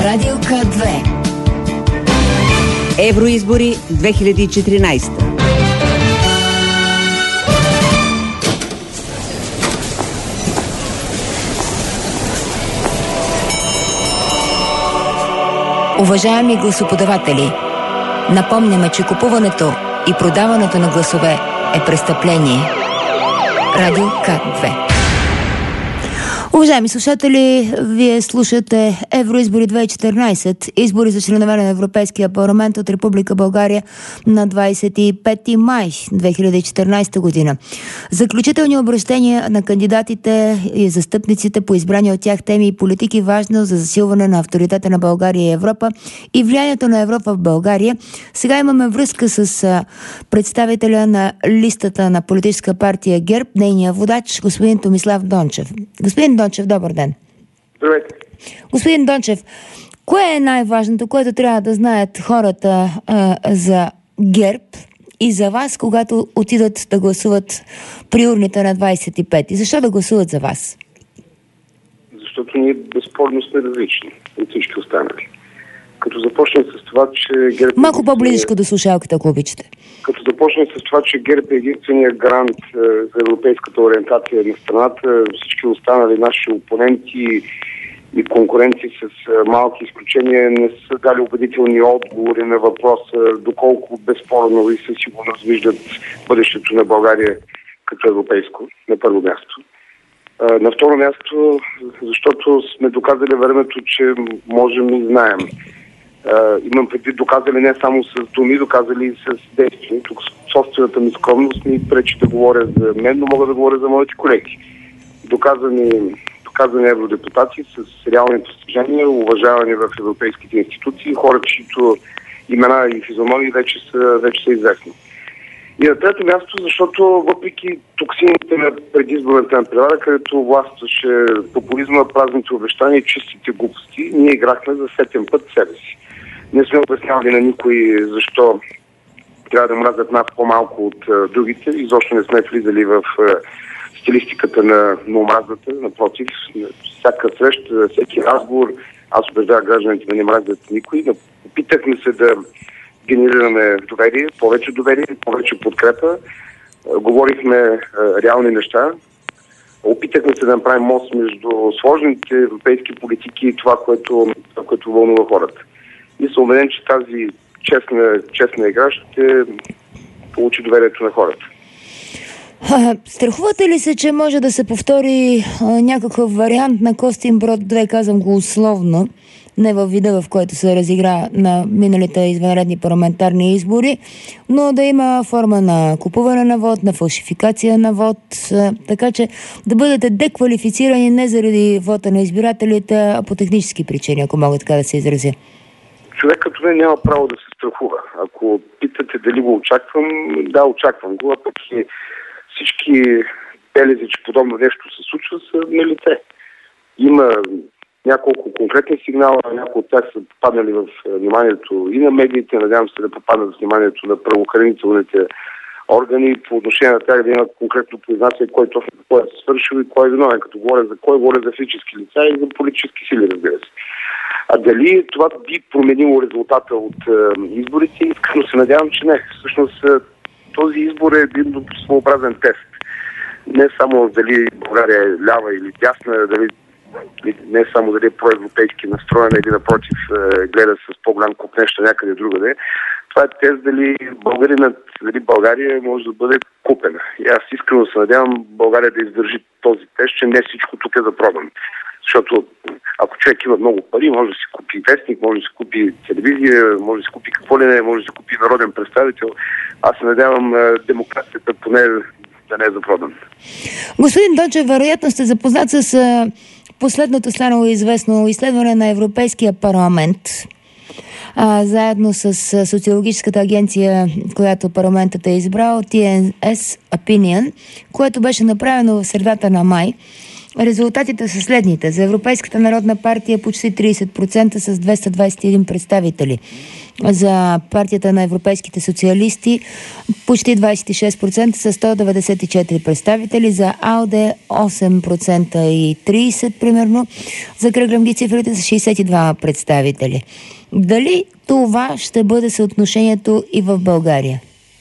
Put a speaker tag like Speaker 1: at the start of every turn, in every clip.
Speaker 1: Радио К2.
Speaker 2: Евроизбори 2014.
Speaker 1: Уважаеми гласоподаватели, напомняме, че купуването и продаването на гласове е престъпление. Радио К2. Уважаеми слушатели, вие слушате Евроизбори 2014, избори за членове на Европейския парламент от Република България на 25 май 2014 година. Заключителни обращения на кандидатите и застъпниците по избрани от тях теми и политики, важно за засилване на авторитета на България и Европа и влиянието на Европа в България. Сега имаме връзка с представителя на листата на политическа партия ГЕРБ, нейния водач, господин Томислав Дончев. Господин Дончев, добър ден.
Speaker 3: Здравейте.
Speaker 1: Господин Дончев, кое е най-важното, което трябва да знаят хората за ГЕРБ и за вас, когато отидат да гласуват при урните на 25? И защо да гласуват за вас?
Speaker 3: Защото ние безспорно сме различни от всички останали. Като започнем с това, че ГЕРБ...
Speaker 1: Малко по-близко до слушалката, ако обичате.
Speaker 3: Като започнем с това, че ГЕРБ е единствения гарант за европейската ориентация на страната, всички останали наши опоненти и конкуренти с малки изключения не са дали убедителни отговори на въпроса доколко безспорно и със сигурност виждат бъдещето на България като европейско, на първо място. На второ място, защото сме доказали времето, че можем и знаем. Имам предвид доказали не само с думи, доказали и с действия. Тук собствената ми скромност ми пречи да говоря за мен, но мога да говоря за моите колеги. Доказани евродепутати с реални постижения, уважавани в европейските институции, хора, чието имена и физиономии вече са известни. И на трето място, защото въпреки токсините на предизборната надпревара, където властваше популизма, празните обещания и чистите глупости, ние играхме за сетен път себе си. Не сме обяснявали на никой защо трябва да мразят нас по-малко от другите. Изобщо не сме влизали в стилистиката на омразата. Напротив, всяка среща, всеки разговор, аз убеждавах гражданите да не мразят никой. Опитахме се да генерираме доверие, повече подкрепа. Говорихме реални неща. Опитахме се да направим мост между сложните европейски политики и това, което вълнува хората. И съм убеден, че тази честна игра ще получи доверието на хората.
Speaker 1: Страхувате ли се, че може да се повтори някакъв вариант на Костинброд 2, казвам го условно, не във вида, в който се разигра на миналите извънредни парламентарни избори, но да има форма на купуване на вод, на фалшификация на вод, така че да бъдете деквалифицирани не заради вота на избирателите, а по технически причини, ако мога така да се изразя.
Speaker 3: Човек като мен няма право да се страхува. Ако питате дали го очаквам, да, очаквам го, а пък и всички белези, че подобно нещо се случва, са на лице. Има няколко конкретни сигнала, някои от тях са попаднали в вниманието и на медиите, надявам се да попаднат в вниманието на правоохранителните органи, по отношение на тях да имат конкретно произнасяне кой точно какво е свършил и кой е виновен. Като говоря за физически лица и за политически сили, разбира се. А дали това би променило резултата от изборите? Искрено се надявам, че не. Всъщност този избор е един своеобразен тест. Не само дали България е лява или дясна, не само дали е проевропейски настроена или напротив гледа с по-голям куп нещо някъде другаде. Това е тест дали България може да бъде купена. И аз искрено се надявам България да издържи този тест, че не всичко тук е за продан. Защото ако човек има много пари, може да си купи вестник, може да си купи телевизия, може да си купи какво ли не, може да си купи народен представител. Аз се надявам демокрацията поне да не е за продан. Господин
Speaker 1: Дончев, вероятно сте запознат с последното станало известно изследване на Европейския парламент, заедно с социологическата агенция, която парламентът е избрал, TNS Opinion, което беше направено в средата на май. резултатите са следните. За Европейската народна партия почти 30% с 221 представители. За партията на европейските социалисти почти 26% с 194 представители. За АЛДЕ 8% и 30 примерно. Закръглям ги цифрите с 62 представители. Дали това ще бъде съотношението и в България?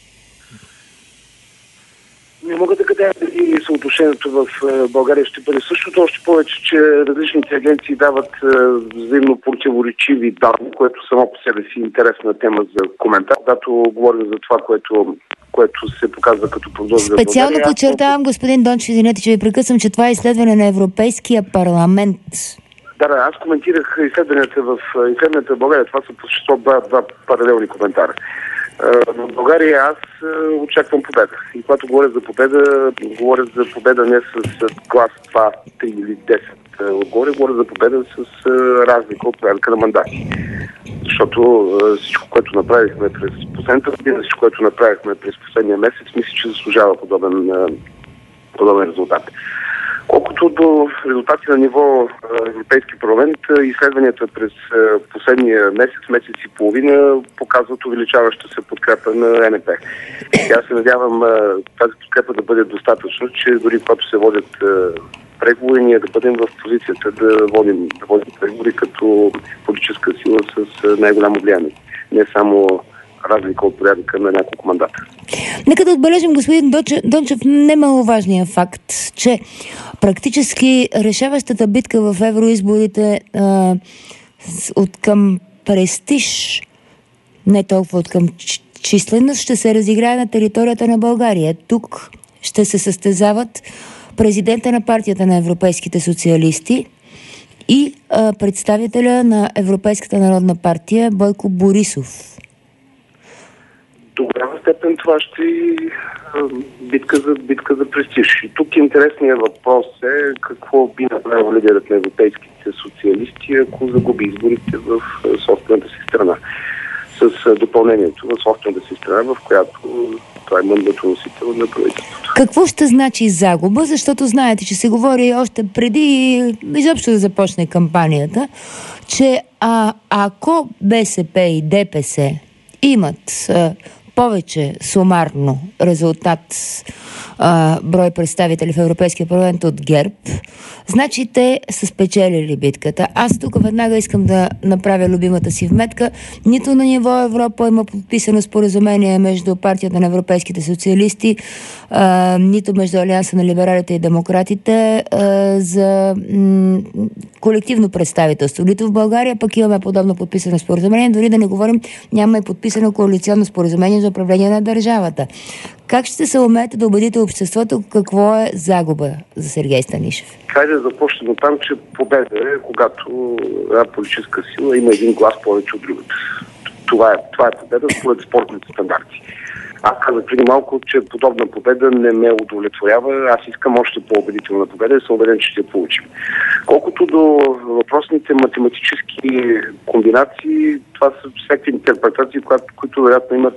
Speaker 3: Не мога да гадая дали съотношението в България ще бъде същото, още повече, че различните агенции дават взаимно противоречиви данни, което само по себе си е интересна тема за коментар. Когато говорим за това, което се показва като прогноз за България.
Speaker 1: Специално подчертавам, господин Дончев, извинете, че ви прекъсвам, че това е изследване на Европейския парламент.
Speaker 3: Да, аз коментирах изследванията в България. Това са по същество два паралелни коментара. В България аз очаквам победа. И когато говоря за победа не с глас 2, 3 или 10 отгоре, говоря за победа с разлика от порядъка на мандати. Защото всичко, което направихме през последната година, всичко, което направихме през последния месец, мисля, че заслужава подобен резултат. Колкото до резултати на ниво Европейски парламент, изследванията през последния месец и половина показват увеличаваща се подкрепа на НП. Аз се надявам тази подкрепа да бъде достатъчно, че дори когато се водят преговори, ние да бъдем в позицията да водим преговори като политическа сила с най-голямо влияние. Не само разлика от порядъка на няколко мандата.
Speaker 1: Нека да отбележим, господин Дончев, немаловажния факт, че практически решаващата битка в евроизборите от към престиж, не толкова от към численост, ще се разиграе на територията на България. Тук ще се състезават президента на партията на европейските социалисти и представителя на Европейската народна партия Бойко Борисов.
Speaker 3: До голяма степен това ще е битка за престиж. И тук интересният въпрос е какво би направил лидерът на европейските социалисти, ако загуби изборите в собствената си страна. С допълнението в собствената си страна, в която това е мандатно носител на правителството.
Speaker 1: Какво ще значи загуба? Защото знаете, че се говори още преди изобщо да започне кампанията, че ако БСП и ДПС имат повече сумарно резултат брой представители в Европейския парламент от ГЕРБ, значи те са спечелили битката. Аз тук веднага искам да направя любимата си вметка. Нито на ниво Европа има подписано споразумение между партията на европейските социалисти, нито между Алианса на либералите и демократите за колективно представителство. Нито в България пък имаме подобно подписано споразумение, дори да не говорим, няма и подписано коалиционно споразумение за управление на държавата. Как ще се умеете да убедите обществото какво е загуба за Сергей Станишев?
Speaker 3: Хайде да започнем от там, че победа е когато една политическа сила има един глас повече от другата. Това е победа според спортните стандарти. Аз казах преди малко, че подобна победа не ме удовлетворява. Аз искам още по-убедителна победа и съм убеден, че ще я получим. Колкото до въпросните математически комбинации, това са всякакви интерпретации, които вероятно имат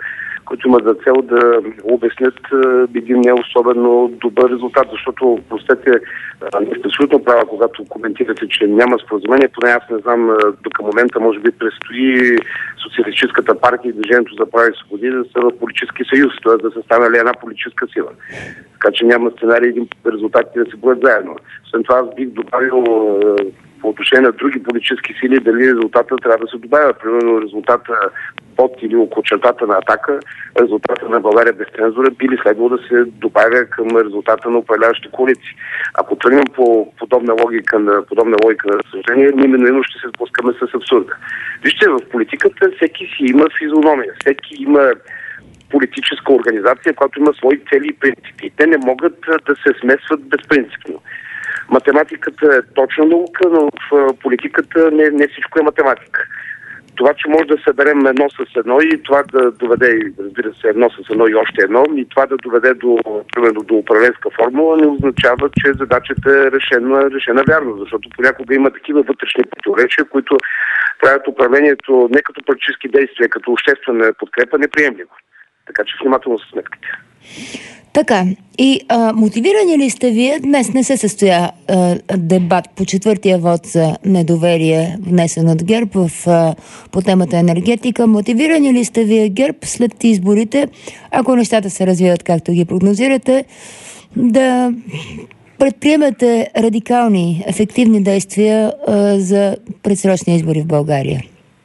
Speaker 3: за цел да обяснят един не особено добър резултат, защото, простете, не сте абсолютно права, когато коментирате, че няма споразумение, поне аз не знам, до към момента може би предстои Социалистическата партия и Движението за права и свободи да са в политически съюз, т.е. да са станали една политическа сила. Така че няма сценарий един резултатите да се бъдат заедно. След това аз бих добавил по отношение на други политически сили, дали резултата трябва да се добавя. Примерно резултата под или около чертата на Атака, резултата на България без цензура би ли следвало да се добавя към резултата на управляващите коалиции. Ако тръгнем по подобна логика на разсъждение, именно ще се сблъскаме с абсурда. Вижте, в политиката всеки си има физиономия, всеки има политическа организация, която има свои цели и принципи. Те не могат да се смесват безпринципно. Математиката е точна наука, но в политиката не всичко е математика. Това, че може да съберем едно с едно и това да доведе, разбира се, едно с едно и още едно, и това да доведе примерно до управленска формула, не означава, че задачата е решена вярно, защото понякога има такива вътрешни противоречия, които правят управлението не като политически действия, като обществена подкрепа неприемливо. Така че внимателно с сметките.
Speaker 1: Така, и мотивирани ли сте вие? Днес не се състоя дебат по четвъртия вод за недоверие, внесен от ГЕРБ по темата енергетика. Мотивирани ли сте вие ГЕРБ след изборите, ако нещата се развиват както ги прогнозирате, да предприемете радикални, ефективни действия за предсрочни избори в България?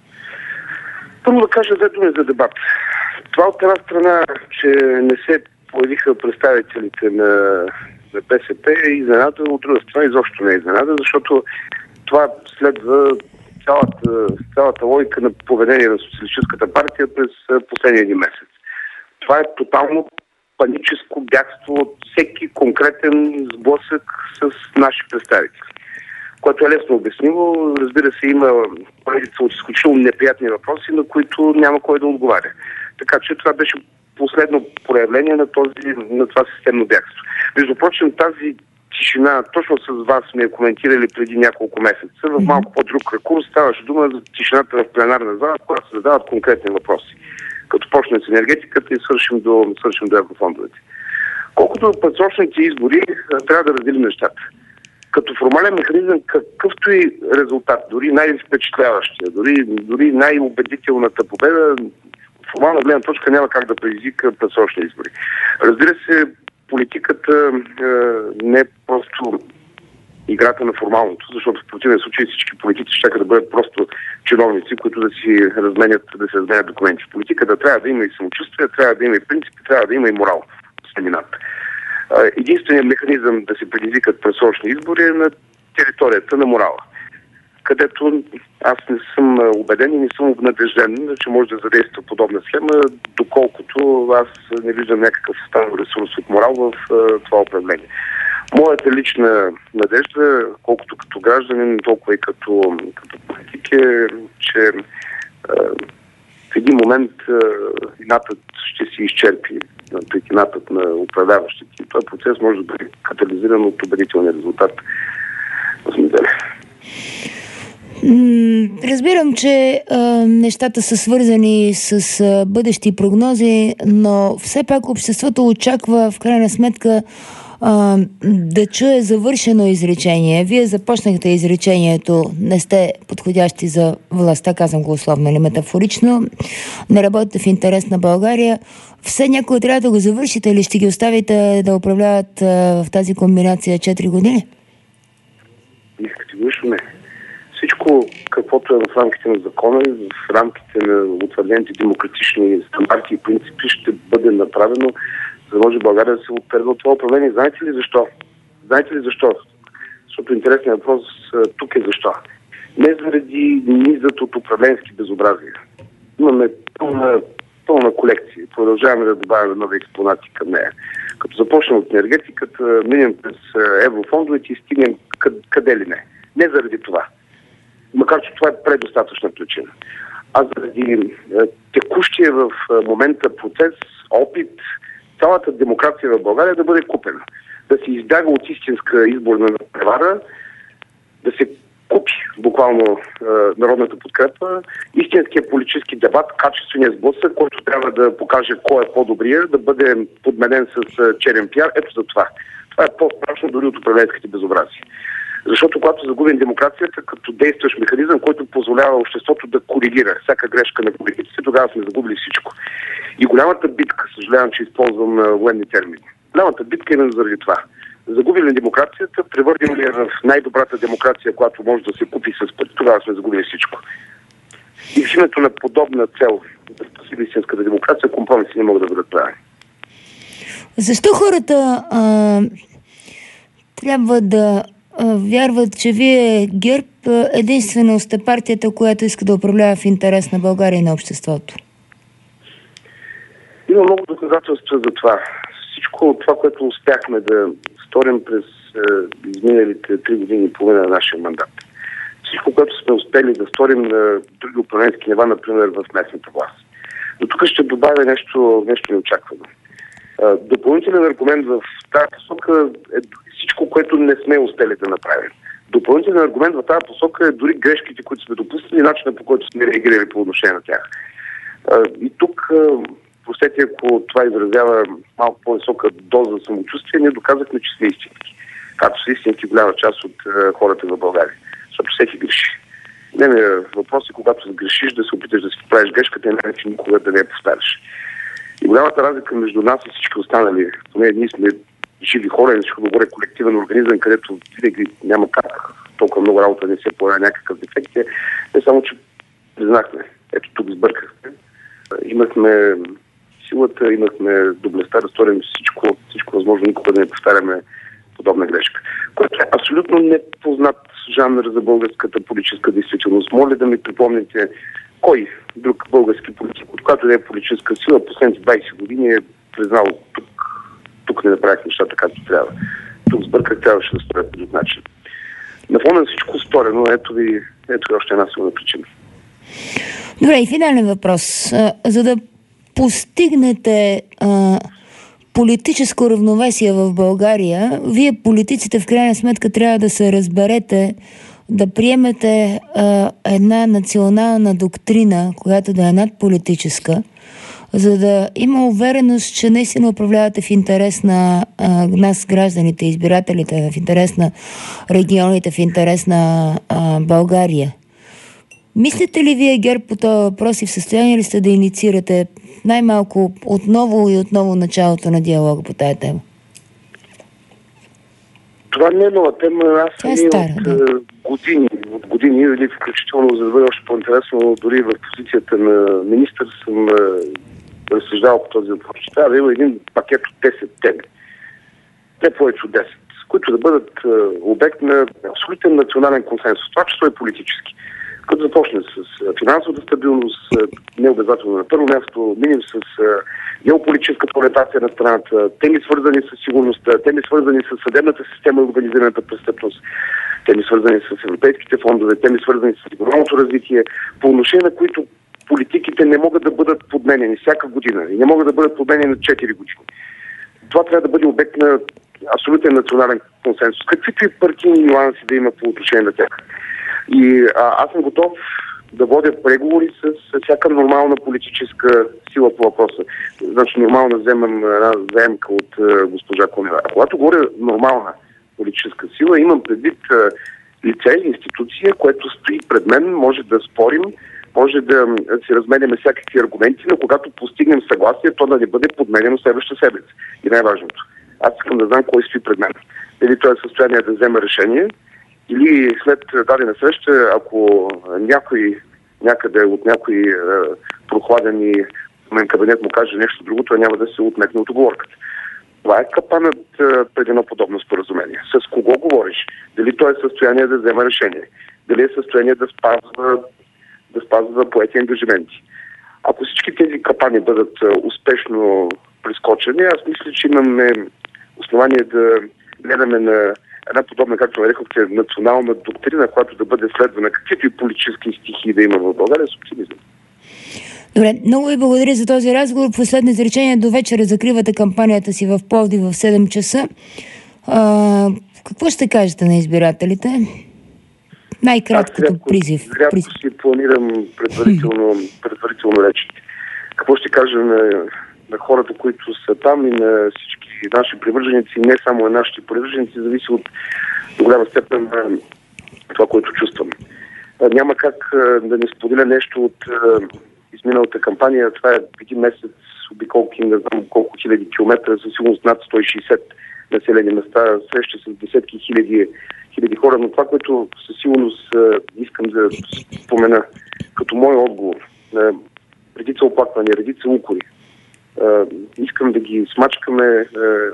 Speaker 3: Първо да кажа две думи за дебат. Това от една страна, че не се появиха представителите на БСП и изненада, от друга страна изобщо не е изненада, защото това следва цялата логика на поведение на Социалистическата партия през последния един месец. Това е тотално паническо бягство от всеки конкретен сблъсък с наши представители, което е лесно обяснимо. Разбира се, има поредица от изключително неприятни въпроси, на които няма кой да отговаря. Така че това беше последно проявление на това системно бягство. Между прочим, тази тишина, точно с вас сме я коментирали преди няколко месеца, в малко по-друг ракурс ставаше дума за тишината в пленарна зала, когато се задават конкретни въпроси. Като почнем с енергетиката и свършим до еврофондовете. Колкото до предсрочните избори, трябва да разделим нещата. Като формален механизъм, какъвто и резултат, дори най-впечатляващия, дори най-убедителната победа, формална гледна точка няма как да предизвика предсрочни избори. Разбира се, политиката не е просто играта на формалното, защото в противен случай всички политици ще да бъдат просто чиновници, които да се разменят документи. Политиката трябва да има и самочувствие, трябва да има и принципи, трябва да има и морал в семината. Единственият механизъм да се предизвикат предсрочни избори е на територията на морала, където аз не съм убеден и не съм обнадежден, че може да задейства подобна схема, доколкото аз не виждам някакъв останал ресурс от морал в това управление. Моята лична надежда, колкото като гражданин, толкова и като политик е, че в един момент инатът ще се изчерпи, инатът на управляващите. И този процес може да бъде катализиран от убедителния резултат в неделя.
Speaker 1: Разбирам, че нещата са свързани с бъдещи прогнози, но все пак обществото очаква в крайна сметка да чуе завършено изречение. Вие започнахте изречението, не сте подходящи за властта, казвам го условно или метафорично, не работите в интерес на България. Все някой трябва да го завършите или ще ги оставите да управляват в тази комбинация 4 години?
Speaker 3: Категорично не. Всичко, каквото е в рамките на закона и в рамките на утвърдените демократични стандарти и принципи, ще бъде направено, за да може България да се отпредва от това управление. Знаете ли защо? Защото интересният въпрос тук е защо. Не заради низът от управленски безобразия. Имаме пълна колекция. Продължаваме да добавяме нови експонати към нея. Като започнем от енергетиката, минем през еврофондовете и стигнем къде ли не. Не заради това. Макар че това е предостатъчна причина. А заради текущия в момента процес, опит, цялата демокрация в България да бъде купена. Да се избяга от истинска изборна превара, да се купи буквално народната подкрепа, истинския политически дебат, качествения сблъсък, който трябва да покаже кой е по-добрия, да бъде подменен с черен пиар. Ето за това. Това е по-страшно дори от управленските безобразия. Защото когато загубим демокрацията като действащ механизъм, който позволява обществото да коригира всяка грешка на политиците, тогава сме загубили всичко. И голямата битка, съжалявам, че използвам военни термини, голямата битка е именно заради това. Загубили демокрацията, превърнем ли я в най-добрата демокрация, която може да се купи с път, тогава сме загубили всичко. И в името на подобна цел да спаси истинската демокрация, компромиси не могат да бъдат правени.
Speaker 1: Защо хората трябва да вярват, че вие ГЕРБ единствено сте партията, която иска да управлява в интерес на България и на обществото?
Speaker 3: Има много доказателства за това. Всичко това, което успяхме да сторим през изминалите 3 години и половина на нашия мандат. Всичко, което сме успели да сторим на други управленски нива, например в местната власт. Но тук ще добавя нещо неочаквано. Допълнителен аргумент в тази посока е всичко, което не сме успели да направим. Допълнителен аргумент в тази посока е дори грешките, които сме допуснали и начинът, по който сме реагирали по отношение на тях. И тук простете, ако това изразява малко по-висока доза самочувствие, ние доказахме, че сме истински. Както са истински голяма част от хората в България. Защото всеки греши. Въпрос е, когато сгрешиш, да се опиташ да си правиш грешката, иначе никога да не я повтаряш. И голямата разлика между нас и всички останали, поне ние сме живи хора, всичко добре колективен организъм, където винаги няма как толкова много работа не се появява някакъв дефект, не само, че признахме. Ето тук сбъркахме. Имахме силата, имахме доблестта да сторим всичко възможно, никога да не повтаряме подобна грешка. Което е абсолютно непознат жанр за българската политическа действителност. Моля да ми припомните кой друг български политик, от която е политическа сила, последните 20 години е признал тук не направих нещата както трябва. Тук сбърках, трябваше да стоя по друг начин. На фона на всичко сторено, ето ви още една силна причина.
Speaker 1: Добре, и финален въпрос. За да постигнете политическо равновесие в България, вие политиците в крайна сметка трябва да се разберете, да приемете една национална доктрина, която да е надполитическа, за да има увереност, че наистина управлявате в интерес на нас, гражданите, избирателите, в интерес на регионите, в интерес на България. Мислите ли вие, ГЕРБ, по този въпрос и в състояние ли сте да инициирате най-малко отново началото на диалога по тая тема?
Speaker 3: Това не е нова тема. Аз съм от години, или включително, за да бъде още по-интересно, дори в позицията на министър съм разсъждавал по този въпрос. Трябва да има един пакет от 10 теми. Не повече от 10, които да бъдат обект на абсолютен национален консенсус. Това число е политически. Като започне с финансовата стабилност, необязателно на първо място, минем с геополитическата ориентация на страната, теми свързани с сигурността, теми свързани с съдебната система и организираната престъпност, теми свързани с европейските фондове, теми свързани с регионалното развитие, по отношение на които политиките не могат да бъдат подменени всяка година и не могат да бъдат подменени на 4 години. Това трябва да бъде обект на абсолютен национален консенсус. Каквито и партийни нюанси да има по отношение на тях. И аз съм готов да водя преговори с всяка нормална политическа сила по въпроса. Значи нормална вземам една заемка от госпожа Кунева. А когато говоря нормална политическа сила, имам предвид лице, институция, което стои пред мен, може да спорим, може да си разменяме всякакви аргументи, но когато постигнем съгласие, то да не бъде подменено следващата седмица. И най-важното. Аз искам да знам кой стои пред мен. Дали той е в състояние да вземе решение, или след дадена среща, ако някой някъде от някой прохладен и мен кабинет му каже нещо друго, той няма да се отметне от уговорката. Това е капанът пред едно подобно споразумение. С кого говориш? Дали той е в състояние да взема решение? Дали е в състояние да спазва поети ангажименти? Ако всички тези капани бъдат успешно прескочени, аз мисля, че имаме основание да гледаме на една подобна, както нарекохте, национална доктрина, която да бъде следвана, каквито и политически стихии да има в България, с оптимизъм.
Speaker 1: Добре, много ви благодаря за този разговор. Последно изречение: до вечера закривате кампанията си в Пловдив в 7 часа. Какво ще кажете на избирателите? Най-кратко призив.
Speaker 3: Рядко си планирам предварително речите. Какво ще кажа на хората, които са там, и на всички наши привърженици, не само на нашите привърженици, зависи от до голяма степен на това, което чувствам. Няма как да не споделя нещо от изминалата кампания. Това е един месец обиколки, не знам колко хиляди километра, със сигурност над 160 населени места, срещи с десетки хиляди хора, но това, което със сигурност искам да спомена като мой отговор на редица оплаквания, редица укори, искам да ги смачкаме,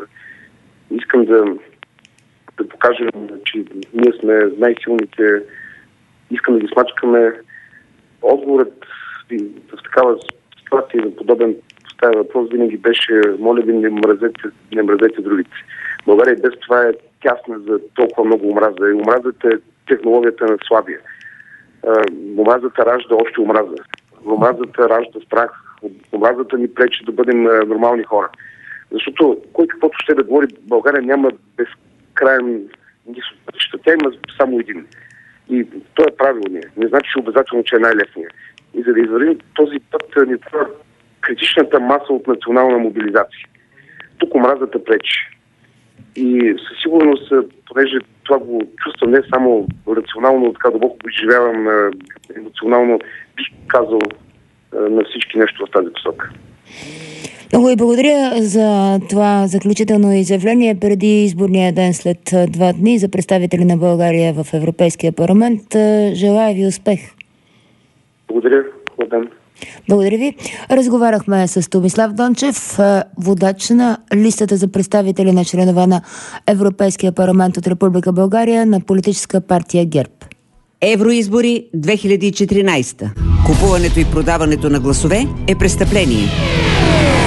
Speaker 3: искам да покажем, че ние сме най-силните, искам да ги смачкаме. Отговорът в такава ситуация на подобен поставя въпрос винаги беше: моля ви, не мразете другите. България без това е тясна за толкова много омраза. И омразата е технологията на слабия. Омразата ражда още омраза. Омразата ражда страх. Омразата ни пречи да бъдем нормални хора. Защото кой каквото ще да говори, България няма безкрайен низ от пътища. Тя има само един. И той е правилният. Не значи обязателно, че е най-лесният. И за да извървим този път, ни трябва критичната маса от национална мобилизация. Тук омразата пречи. И със сигурност, понеже това го чувствам не само рационално, така дълбоко го изживявам, емоционално, бих казал на всички нещо в тази посока.
Speaker 1: Много ви благодаря за това заключително изявление преди изборния ден след 2 дни за представители на България в Европейския парламент. Желая ви успех.
Speaker 3: Благодаря. Хубав ден.
Speaker 1: Благодаря ви. Разговаряхме с Томислав Дончев, водач на листата за представители на членове на Европейския парламент от Република България на политическа партия ГЕРБ.
Speaker 2: Евроизбори 2014. Купуването и продаването на гласове е престъпление.